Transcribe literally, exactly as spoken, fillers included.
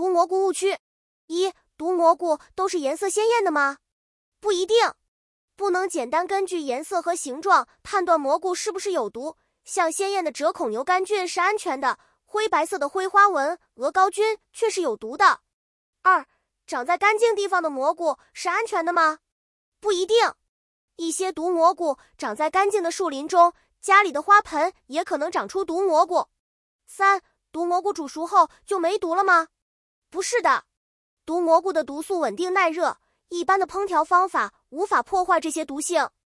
毒蘑菇误区。一、毒蘑菇都是颜色鲜艳的吗？不一定，不能简单根据颜色和形状判断蘑菇是不是有毒。像鲜艳的折孔牛肝菌是安全的，灰白色的灰花纹鹅膏菌却是有毒的。二、长在干净地方的蘑菇是安全的吗？不一定，一些毒蘑菇长在干净的树林中，家里的花盆也可能长出毒蘑菇。三、毒蘑菇煮熟后就没毒了吗？不是的，毒蘑菇的毒素稳定耐热，一般的烹调方法无法破坏这些毒性。